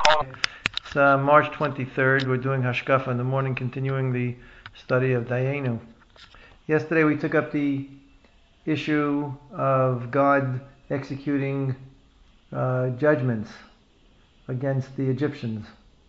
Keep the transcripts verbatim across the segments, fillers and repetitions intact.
It's uh, March twenty-third. We're doing Hashkafa in the morning, continuing the study of Dayenu. Yesterday we took up the issue of God executing uh, judgments against the Egyptians.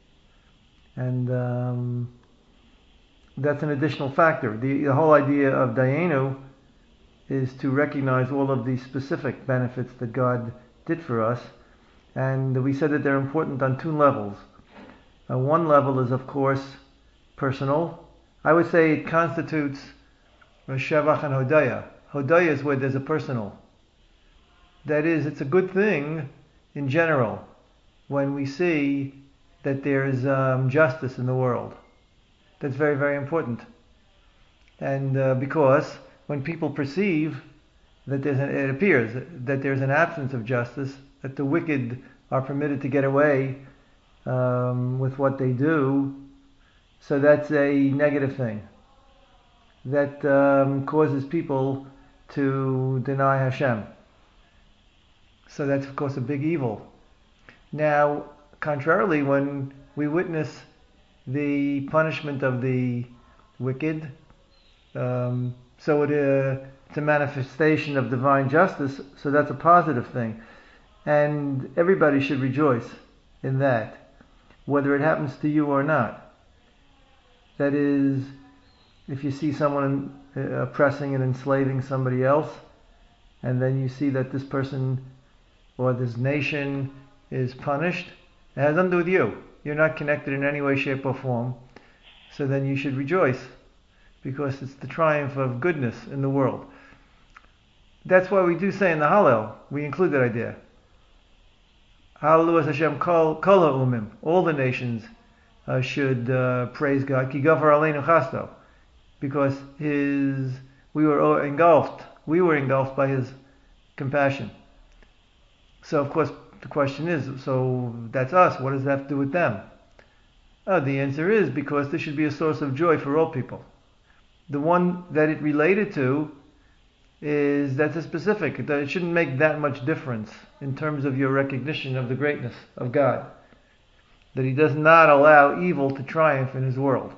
And um, that's an additional factor. The, the whole idea of Dayenu is to recognize all of the specific benefits that God did for us. And we said that they're important on two levels. Uh, one level is, of course, personal. I would say it constitutes Shevach and Hodaya. Hodaya is where there's a personal. That is, it's a good thing in general when we see that there's um, justice in the world. That's very, very important. And uh, because when people perceive that there's an, it appears that there's an absence of justice, that the wicked are permitted to get away um, with what they do, so that's a negative thing. That um, causes people to deny Hashem. So that's of course a big evil. Now, contrarily, when we witness the punishment of the wicked, um, so it, uh, it's a manifestation of divine justice, so that's a positive thing. And everybody should rejoice in that, whether it happens to you or not. That is, if you see someone oppressing and enslaving somebody else, and then you see that this person or this nation is punished, it has nothing to do with you. You're not connected in any way, shape, or form. So then you should rejoice, because it's the triumph of goodness in the world. That's why we do say in the Hallel, we include that idea. Hallelu Hashem kol ha'umim. All the nations uh, should uh, praise God. Ki gafar aleinu chasto. Because his, we were engulfed. We were engulfed by his compassion. So of course the question is, so that's us. What does that have to do with them? Oh, the answer is because this should be a source of joy for all people. The one that it related to is that's a specific. It shouldn't make that much difference in terms of your recognition of the greatness of God. That he does not allow evil to triumph in his world.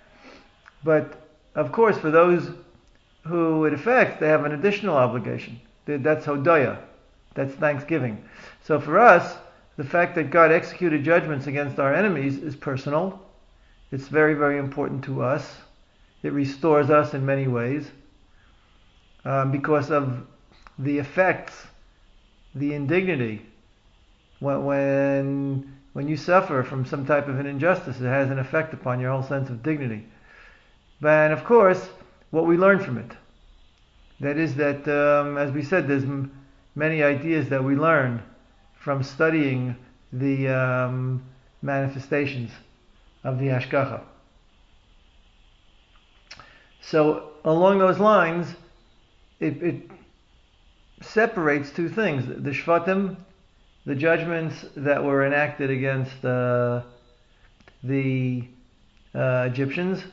But of course, for those who it affects, they have an additional obligation. That's Hodaya. That's thanksgiving. So for us, the fact that God executed judgments against our enemies is personal. It's very, very important to us. It restores us in many ways. Um, because of the effects, the indignity. When, when when you suffer from some type of an injustice, it has an effect upon your whole sense of dignity. And of course, what we learn from it. That is that, um, as we said, there's m- many ideas that we learn from studying the um, manifestations of the Hashkacha. So, along those lines, It, it separates two things. The Shvatim, the judgments that were enacted against uh, the uh, Egyptians,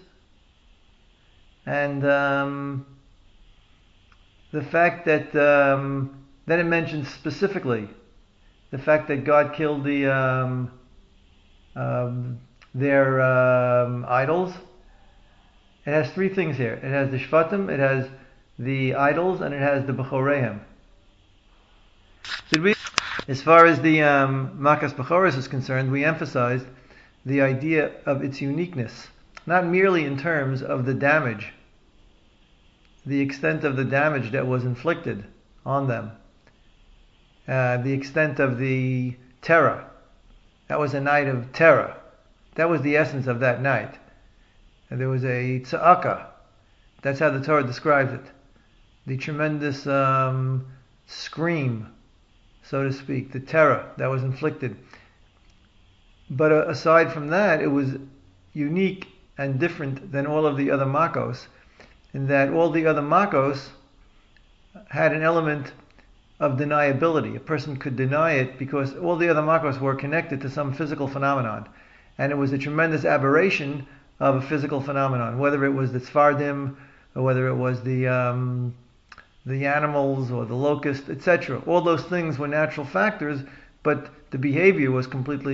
and um, the fact that um, then it mentions specifically the fact that God killed the um, um, their um, idols. It has three things here. It has the Shvatim, it has the idols, and it has the Bechoreim. Did we, as far as the um, Makas Bechoros is concerned, we emphasized the idea of its uniqueness, not merely in terms of the damage, the extent of the damage that was inflicted on them, uh, the extent of the terror. That was a night of terror. That was the essence of that night. And there was a tza'aka. That's how the Torah describes it. The tremendous um, scream, so to speak, the terror that was inflicted. But uh, aside from that, it was unique and different than all of the other Makos, in that all the other Makos had an element of deniability. A person could deny it because all the other Makos were connected to some physical phenomenon. And it was a tremendous aberration of a physical phenomenon, whether it was the Tzfardim, or whether it was the um, the animals or the locust, et cetera. All those things were natural factors, but the behavior was completely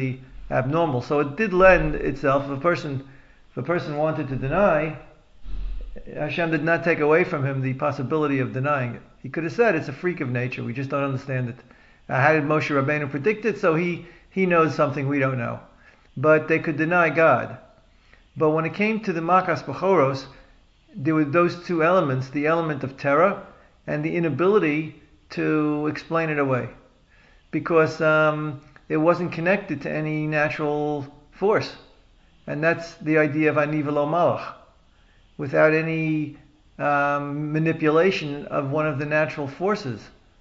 abnormal. So it did lend itself. If a person, if a person wanted to deny, Hashem did not take away from him the possibility of denying it. He could have said it's a freak of nature. We just don't understand it. Uh, how did Moshe Rabbeinu predict it? So he he knows something we don't know. But they could deny God. But when it came to the Makas Bechoros, there were those two elements: the element of terror and the inability to explain it away, because um, it wasn't connected to any natural force, and that's the idea of Ani v'lo Malach. Without any um, manipulation of one of the natural forces.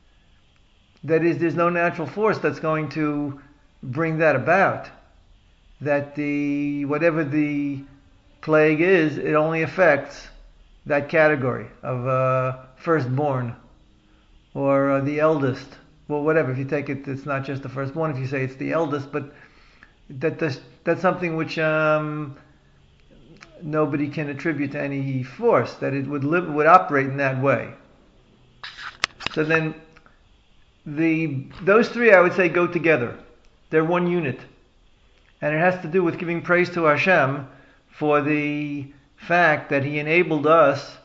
That is, there's no natural force that's going to bring that about. That the whatever the plague is, it only affects that category of uh, firstborn or uh, the eldest. Well, whatever. If you take it, it's not just the firstborn. If you say it's the eldest, but that that's, that's something which. Um, Nobody can attribute to any force, that it would live, would operate in that way. So then, the those three I would say go together. They're one unit, and it has to do with giving praise to Hashem for the fact that He enabled us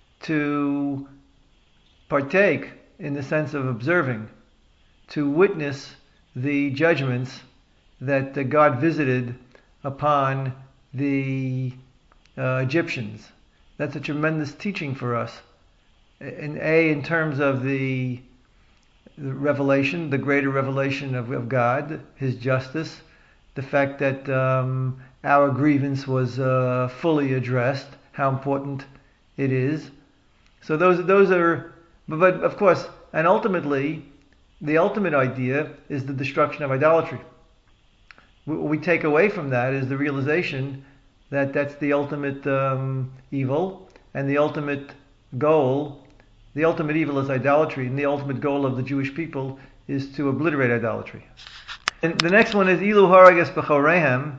to partake in the sense of observing, to witness the judgments that God visited upon the Uh, Egyptians. That's a tremendous teaching for us. In A, in terms of the, the revelation, the greater revelation of, of God, His justice, the fact that um, our grievance was uh, fully addressed, how important it is. So those those are, but, but of course, and ultimately, the ultimate idea is the destruction of idolatry. What we take away from that is the realization that that's the ultimate um, evil, and the ultimate goal, the ultimate evil is idolatry, and the ultimate goal of the Jewish people is to obliterate idolatry. And the next one is Ilu Haragas Bechorehem,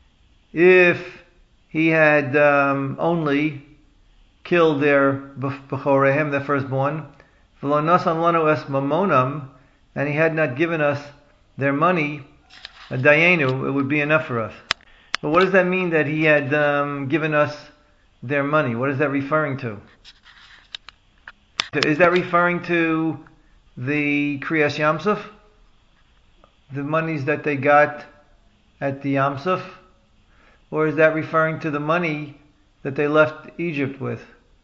if he had um, only killed their Bechorehem, their firstborn, V'lo nasan lanu es mamonam, and he had not given us their money, a dayenu, it would be enough for us. But what does that mean that he had um, given us their money? What is that referring to? Is that referring to the Kriyas Yamsuf? The monies that they got at the Yamsuf? Or is that referring to the money that they left Egypt with?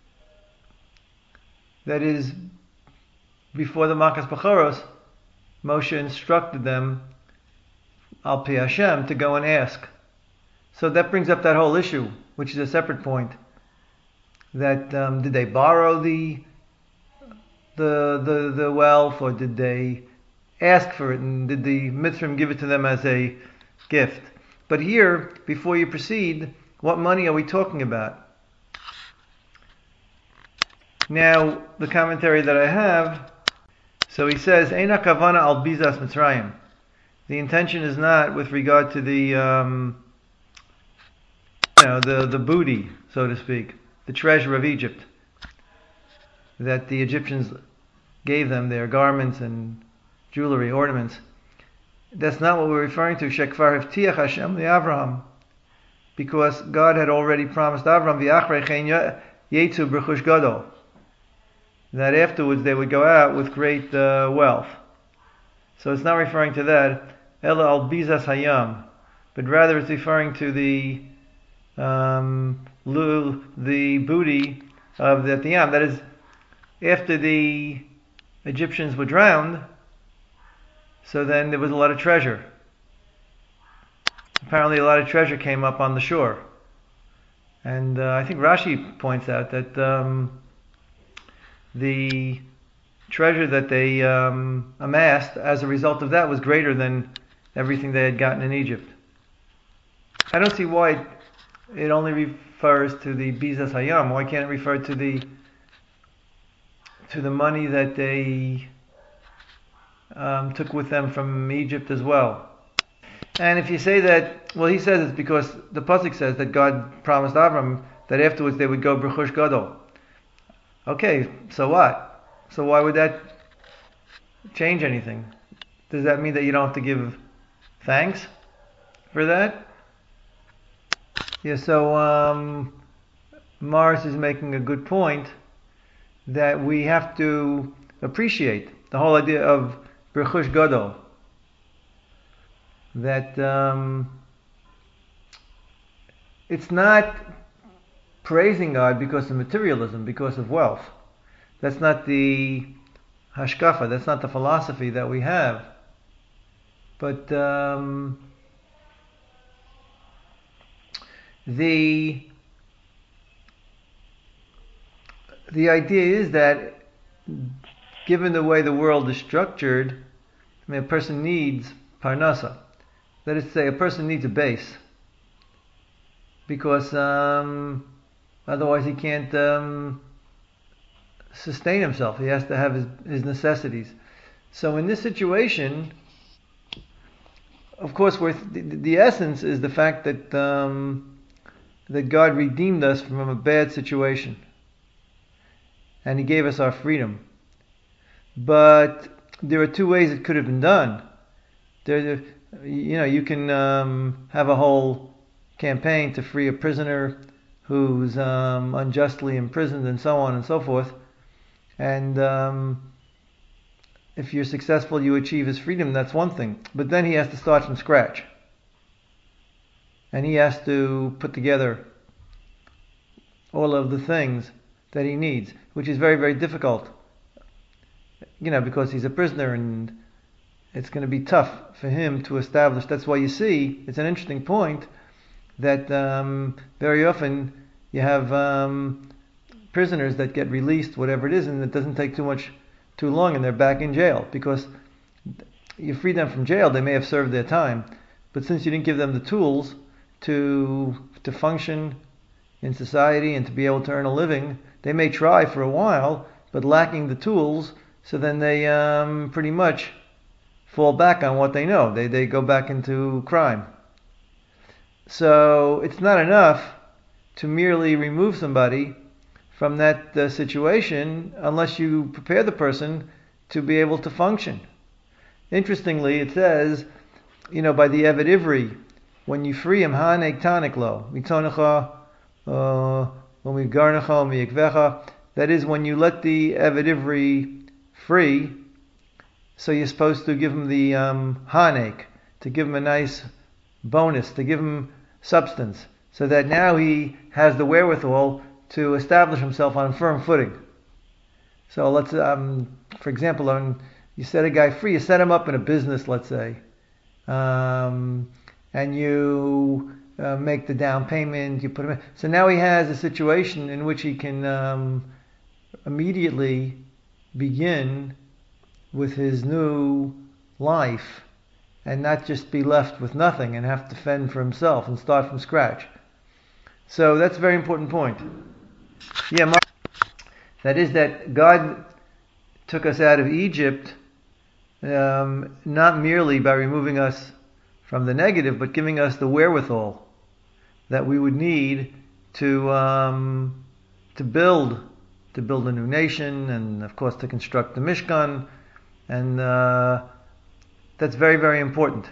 That is, before the Makas Bechoros, Moshe instructed them, Al Pi Hashem, to go and ask. So that brings up that whole issue, which is a separate point. That um, did they borrow the, the the the wealth, or did they ask for it, and did the Mitzrim give it to them as a gift? But here, before you proceed, what money are we talking about? Now, the commentary that I have, so he says, Eina kavana al bizas Mitzrayim. The intention is not with regard to the um, You know, the, the booty, so to speak, the treasure of Egypt, that the Egyptians gave them, their garments and jewelry, ornaments. That's not what we're referring to. Shekvar hivtiach Hashem li Avraham, because God had already promised Avraham v'achrei chen yetzu b'chush gadol, that afterwards they would go out with great uh, wealth. So it's not referring to that. Ela al bizas hayam, but rather it's referring to the Um, the booty of the Yam. That is, after the Egyptians were drowned, so then there was a lot of treasure. Apparently a lot of treasure came up on the shore. And uh, I think Rashi points out that um, the treasure that they um, amassed as a result of that was greater than everything they had gotten in Egypt. I don't see why it, it only refers to the Bizas Hayam. Why can't it refer to the to the money that they um, took with them from Egypt as well? And if you say that, well, he says it's because the pasuk says that God promised Avram that afterwards they would go B'chush Gadol. Okay, so what? So why would that change anything? Does that mean that you don't have to give thanks? for that? Yeah, so um, Morris is making a good point that we have to appreciate the whole idea of Birchush Gadol. That um, it's not praising God because of materialism, because of wealth. That's not the hashkafa, that's not the philosophy that we have. But um, the the idea is that given the way the world is structured, I mean, a person needs parnasa. That is to say, a person needs a base, because um, otherwise he can't um, sustain himself. He has to have his, his necessities. So in this situation, of course, we're th- the, the essence is the fact that um, that God redeemed us from a bad situation, and He gave us our freedom. But there are two ways it could have been done. There, you know, you can um, have a whole campaign to free a prisoner who's um, unjustly imprisoned, and so on and so forth. And um, if you're successful, you achieve his freedom. That's one thing. But then he has to start from scratch, and he has to put together all of the things that he needs, which is very, very difficult. You know, because he's a prisoner, and it's going to be tough for him to establish. That's why you see, it's an interesting point that um, very often you have um, prisoners that get released, whatever it is, and it doesn't take too much, too long, and they're back in jail, because you free them from jail. They may have served their time, but since you didn't give them the tools to to function in society and to be able to earn a living, they may try for a while, but lacking the tools, so then they um, pretty much fall back on what they know. They they go back into crime. So it's not enough to merely remove somebody from that uh, situation unless you prepare the person to be able to function. Interestingly, it says, you know, by the Eved Ivri, when you free him, hanek tanik lo, mitonecha, umigarnecha, umiyikvecha, that is, when you let the Eved Ivri free, so you're supposed to give him the um, hanek, to give him a nice bonus, to give him substance, so that now he has the wherewithal to establish himself on firm footing. So let's, um, for example, when you set a guy free, you set him up in a business, let's say, um, and you uh, make the down payment, you put him in. So now he has a situation in which he can um, immediately begin with his new life, and not just be left with nothing and have to fend for himself and start from scratch. So that's a very important point. Yeah, my, that is that God took us out of Egypt um, not merely by removing us from the negative, but giving us the wherewithal that we would need to um, to build to build a new nation, and of course to construct the Mishkan, and uh, that's very, very important.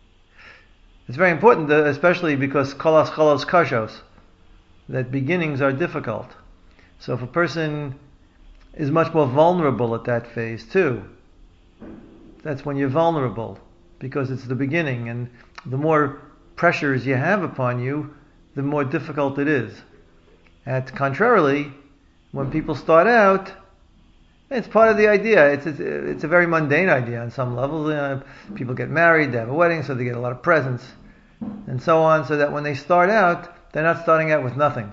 It's very important, uh, especially because kolas cholos kashos, that beginnings are difficult. So if a person is much more vulnerable at that phase too, that's when you're vulnerable, because it's the beginning, and the more pressures you have upon you, the more difficult it is. And contrarily, when people start out, it's part of the idea. It's it's, it's a very mundane idea on some levels. Uh, people get married, they have a wedding, so they get a lot of presents, and so on, so that when they start out, they're not starting out with nothing.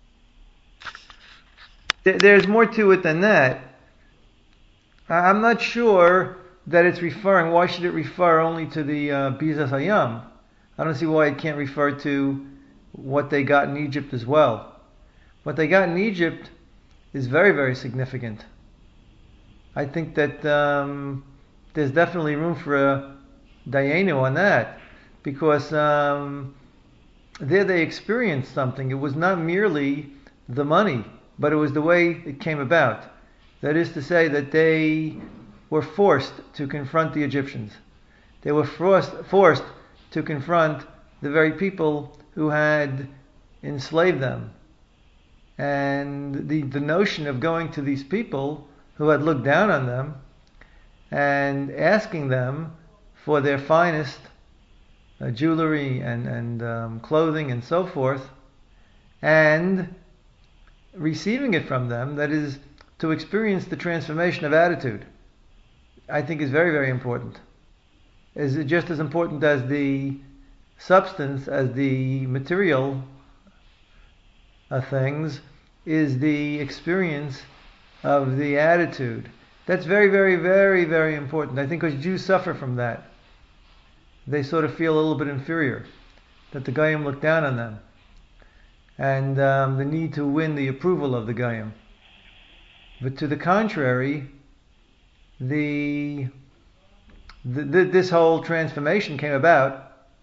There's more to it than that. I'm not sure that it's referring, why should it refer only to the uh, Bizas Hayam? I don't see why it can't refer to what they got in Egypt as well. What they got in Egypt is very, very significant. I think that um, there's definitely room for a dayenu on that, because um, there they experienced something. It was not merely the money, but it was the way it came about. That is to say, that they were forced to confront the Egyptians. They were forced, forced to confront the very people who had enslaved them. And the, the notion of going to these people who had looked down on them and asking them for their finest uh, jewelry and, and um, clothing and so forth, and receiving it from them, that is, to experience the transformation of attitude, I think is very, very important. Is just as important as the substance, as the material uh, things, is the experience of the attitude. That's very, very, very, very important. I think because Jews suffer from that. They sort of feel a little bit inferior, that the Goyim look down on them, and um, the need to win the approval of the Goyim. But to the contrary, the, the, the this whole transformation came about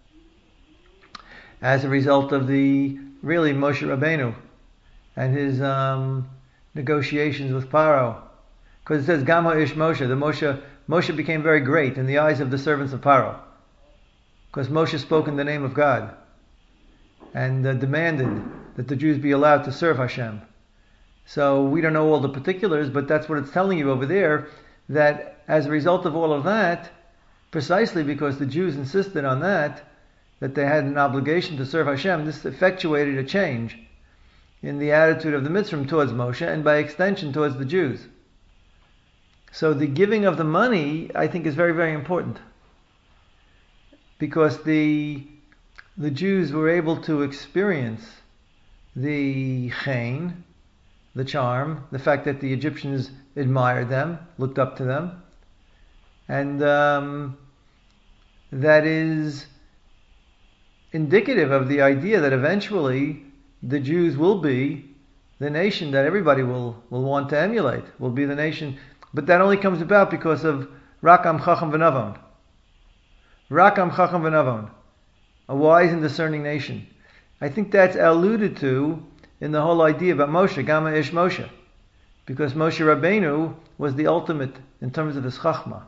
as a result of the really Moshe Rabbeinu and his um, negotiations with Paro. Because it says Gam Ha'ish Moshe, the Moshe Moshe became very great in the eyes of the servants of Paro, because Moshe spoke in the name of God and uh, demanded that the Jews be allowed to serve Hashem. So we don't know all the particulars, but that's what it's telling you over there, that as a result of all of that, precisely because the Jews insisted on that, that they had an obligation to serve Hashem, this effectuated a change in the attitude of the Mitzrim towards Moshe, and by extension towards the Jews. So the giving of the money, I think, is very, very important, because the the Jews were able to experience the chen, the charm, the fact that the Egyptians admired them, looked up to them, and um, that is indicative of the idea that eventually the Jews will be the nation that everybody will, will want to emulate, will be the nation. But that only comes about because of Rakam Chacham V'Navon. Rakam Chacham V'Navon, a wise and discerning nation. I think that's alluded to in the whole idea about Moshe, Gam Ha'ish Moshe, because Moshe Rabbeinu was the ultimate in terms of his Chachma.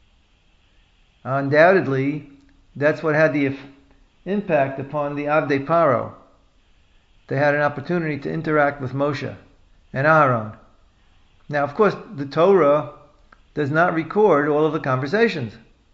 Undoubtedly, that's what had the impact upon the Avdei Paro. They had an opportunity to interact with Moshe and Aaron. Now, of course, the Torah does not record all of the conversations.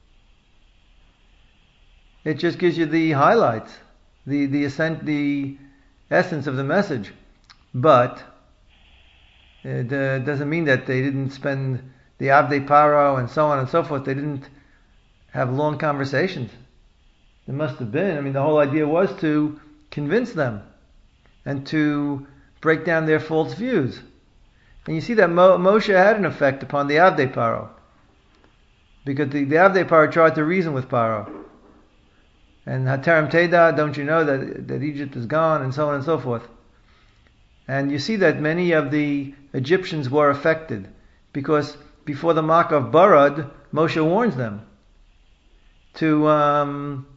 It just gives you the highlights, the the, ascent, the essence of the message. But it uh, doesn't mean that they didn't spend the Avdei Paro and so on and so forth. They didn't have long conversations. There must have been. I mean, the whole idea was to convince them and to break down their false views. And you see that Mo- Moshe had an effect upon the Avdei Paro, because the, the Avdei Paro tried to reason with Paro. And Haterem Teda, don't you know that, that Egypt is gone, and so on and so forth. And you see that many of the Egyptians were affected, because before the Makah of Barad, Moshe warns them to um,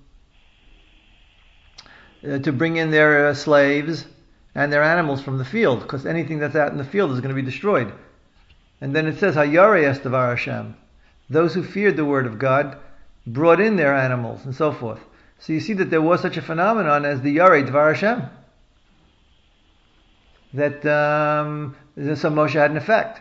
uh, to bring in their uh, slaves and their animals from the field, because anything that's out in the field is going to be destroyed. And then it says, Hayarei es Devar Hashem. Those who feared the word of God brought in their animals and so forth. So you see that there was such a phenomenon as the Yarei Devar Hashem. That um, so Moshe had an effect.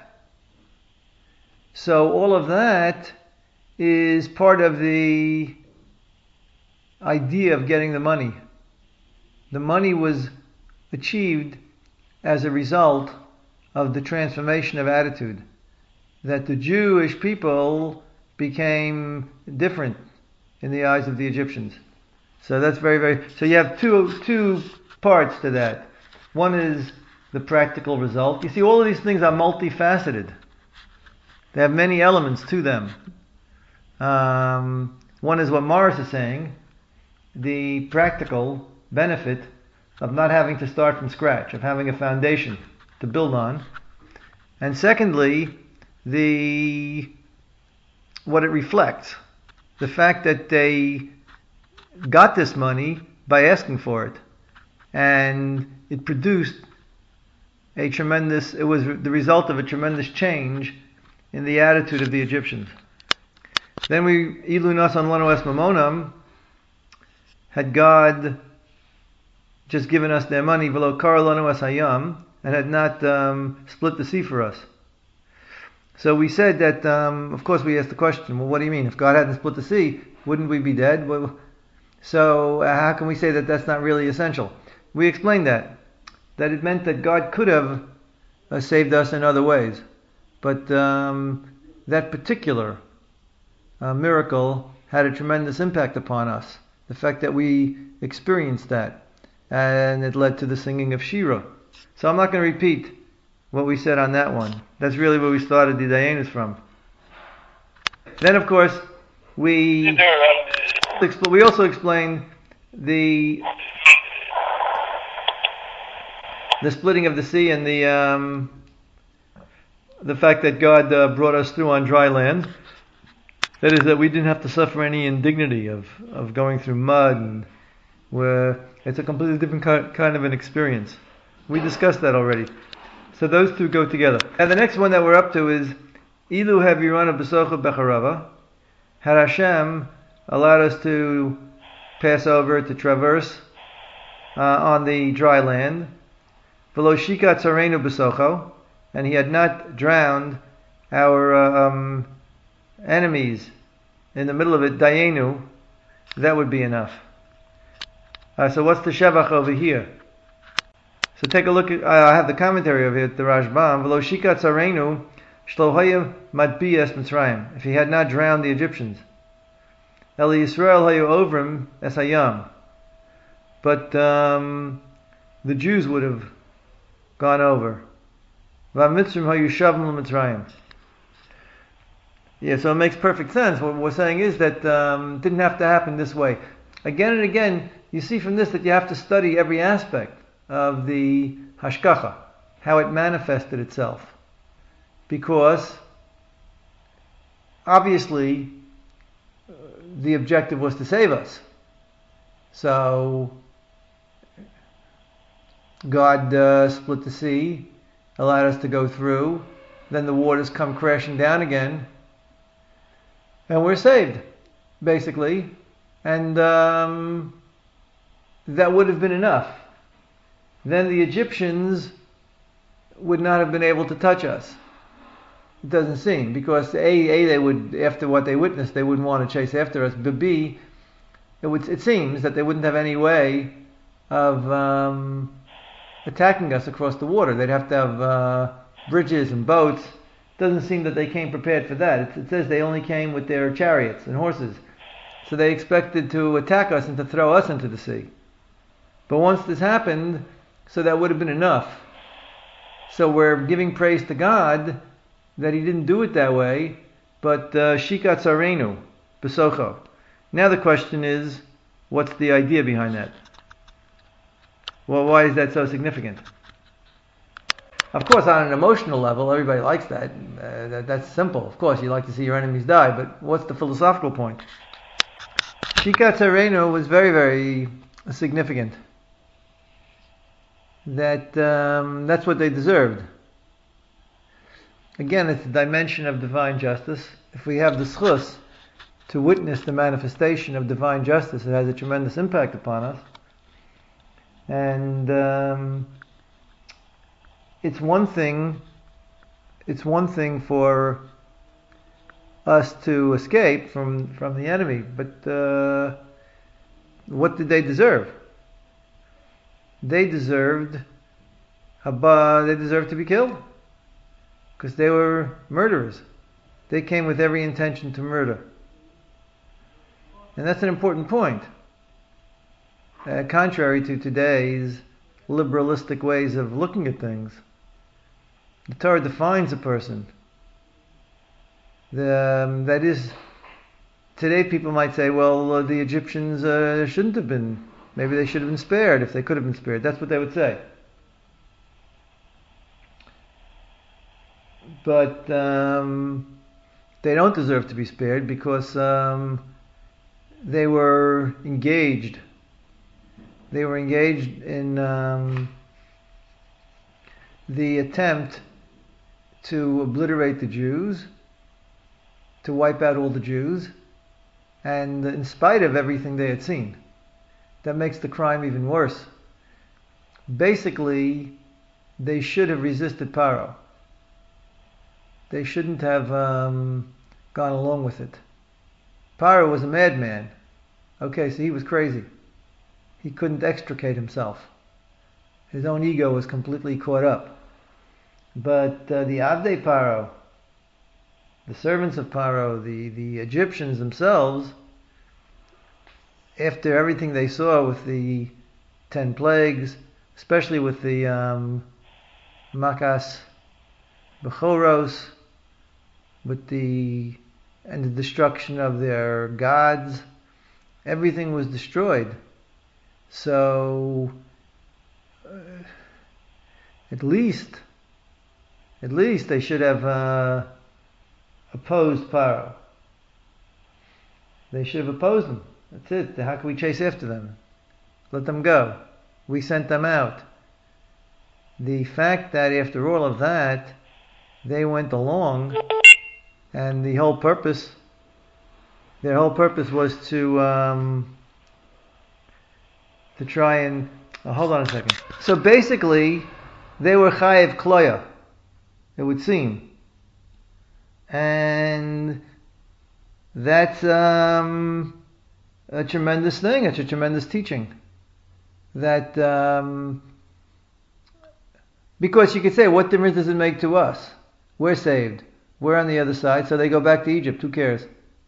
So all of that is part of the idea of getting the money. The money was achieved as a result of the transformation of attitude. That the Jewish people became different in the eyes of the Egyptians. So that's very, very... So you have two two parts to that. One is the practical result. You see, all of these things are multifaceted. They have many elements to them. Um, one is what Morris is saying, the practical benefit of not having to start from scratch, of having a foundation to build on. And secondly, the what it reflects. The fact that they got this money by asking for it. And it produced a tremendous, it was the result of a tremendous change in the attitude of the Egyptians. Then we, Ilu Nasan Lanu Es Mamonam, had God just given us their money, v'lo kara lanu es hayam, and had not um, split the sea for us. So we said that, um, of course we asked the question, well, what do you mean? If God hadn't split the sea, wouldn't we be dead? Well, so uh, how can we say that that's not really essential? We explained that, that it meant that God could have uh, saved us in other ways. But um, that particular uh, miracle had a tremendous impact upon us. The fact that we experienced that. And it led to the singing of Shira. So I'm not going to repeat what we said on that one. That's really where we started the Dayanus from. Then, of course, we we also explained the the splitting of the sea and the um, the fact that God uh, brought us through on dry land. That is, that we didn't have to suffer any indignity of, of going through mud, and where it's a completely different kind of an experience. We discussed that already. So those two go together. And the next one that we're up to is Ilu Havirana B'socha Becharava. Had Hashem allowed us to pass over, to traverse uh, on the dry land. V'lo Shika Tzarenu B'socho, and He had not drowned our uh, um, enemies in the middle of it, Dayenu, that would be enough. Uh, so what's the Shevach over here? So take a look at, uh, I have the commentary of it, the Rashbam. V'lo Shika Tzarenu Shlo Haya Madbiyas Mitzrayim. If He had not drowned the Egyptians. Eli Yisrael Hayu Ovrim Es Hayam. But um, the Jews would have gone over. V'amitzrim Hayu Shavim L'Mitzrayim. Yeah, so it makes perfect sense. What we're saying is that um, it didn't have to happen this way. Again and again, you see from this that you have to study every aspect of the hashkacha, how it manifested itself. Because, obviously, the objective was to save us. So, God uh, split the sea, allowed us to go through, then the waters come crashing down again, and we're saved, basically. And um, that would have been enough. Then the Egyptians would not have been able to touch us. It doesn't seem, because A, A they would, after what they witnessed, they wouldn't want to chase after us. But B, it would, it seems that they wouldn't have any way of um, attacking us across the water. They'd have to have uh, bridges and boats. It doesn't seem that they came prepared for that. It, it says they only came with their chariots and horses. So they expected to attack us and to throw us into the sea. But once this happened, so that would have been enough. So we're giving praise to God that He didn't do it that way, but Shika Tzarenu B'socho. Now the question is, what's the idea behind that? Well, why is that so significant? Of course, on an emotional level, everybody likes that. Uh, that. That's simple. Of course, you like to see your enemies die, but what's the philosophical point? Shika Tzarenu was very, very significant. That um, that's what they deserved. Again, it's a dimension of divine justice. If we have the schus to witness the manifestation of divine justice, it has a tremendous impact upon us. And um, it's one thing. It's one thing for us to escape from from the enemy, but uh, what did they deserve? They deserved, they deserved to be killed, because they were murderers. They came with every intention to murder. And that's an important point. Uh, contrary to today's liberalistic ways of looking at things, the Torah defines a person. The, um, that is, today people might say, well, uh, the Egyptians uh, shouldn't have been. Maybe they should have been spared if they could have been spared. That's what they would say. But um, they don't deserve to be spared because um, they were engaged. They were engaged in um, the attempt to obliterate the Jews, to wipe out all the Jews, and in spite of everything they had seen. that makes the crime even worse. Basically, they should have resisted Paro. They shouldn't have um, gone along with it. Paro was a madman. Okay, so he was crazy. He couldn't extricate himself. His own ego was completely caught up. But uh, the Avdei Paro, the servants of Paro, the, the Egyptians themselves, after everything they saw with the ten plagues, especially with the um, Makas Bechoros, with the and the destruction of their gods, everything was destroyed. So uh, at least, at least they should have uh, opposed Paro. They should have opposed them. That's it. How can we chase after them? Let them go. We sent them out. The fact that after all of that, they went along, and the whole purpose, their whole purpose was to um, to try and oh, hold on a second. So basically, they were chayev kloya, it would seem, and that's um, a tremendous thing. It's a tremendous teaching. That um, because you could say, what difference does it make to us? We're saved. We're on the other side, so they go back to Egypt. Who cares?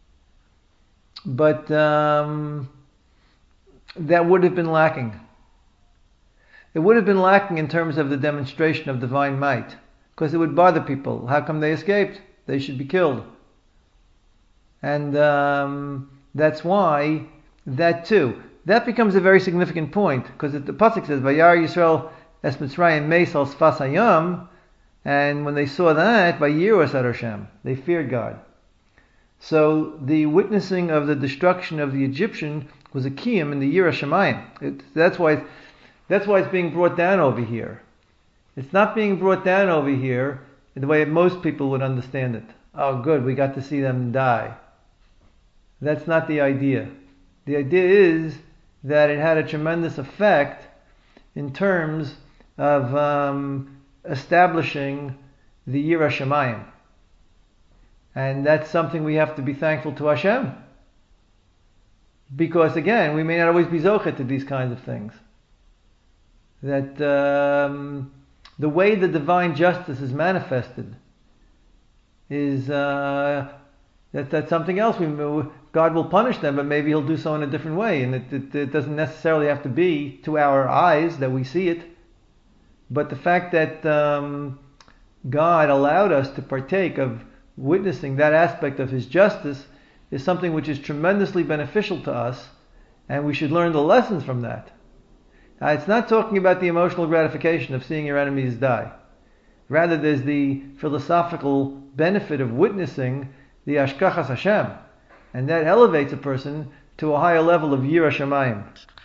But um, that would have been lacking. It would have been lacking in terms of the demonstration of divine might, because it would bother people. How come they escaped? They should be killed. And um, that's why that too. That becomes a very significant point, because the pasuk says, "Vayar Yisrael es Mitzrayim meis al sfas hayam," and when they saw that, Vayiru es ad Hashem, they feared God. So the witnessing of the destruction of the Egyptian was a kiyum in the Yira Shemayim. That's why, that's why it's being brought down over here. It's not being brought down over here in the way most people would understand it. Oh, good, we got to see them die. That's not the idea. The idea is that it had a tremendous effect in terms of um, establishing the Yira Shemayim. And that's something we have to be thankful to Hashem. Because again, we may not always be zochet to these kinds of things. That um, the way the divine justice is manifested is uh, that that's something else. We, God will punish them, but maybe He'll do so in a different way, and it, it, it doesn't necessarily have to be to our eyes that we see it. But the fact that um, God allowed us to partake of witnessing that aspect of His justice is something which is tremendously beneficial to us, and we should learn the lessons from that. Now, it's not talking about the emotional gratification of seeing your enemies die. Rather, there's the philosophical benefit of witnessing the Ashkachas Hashem, and that elevates a person to a higher level of Yira Shamayim.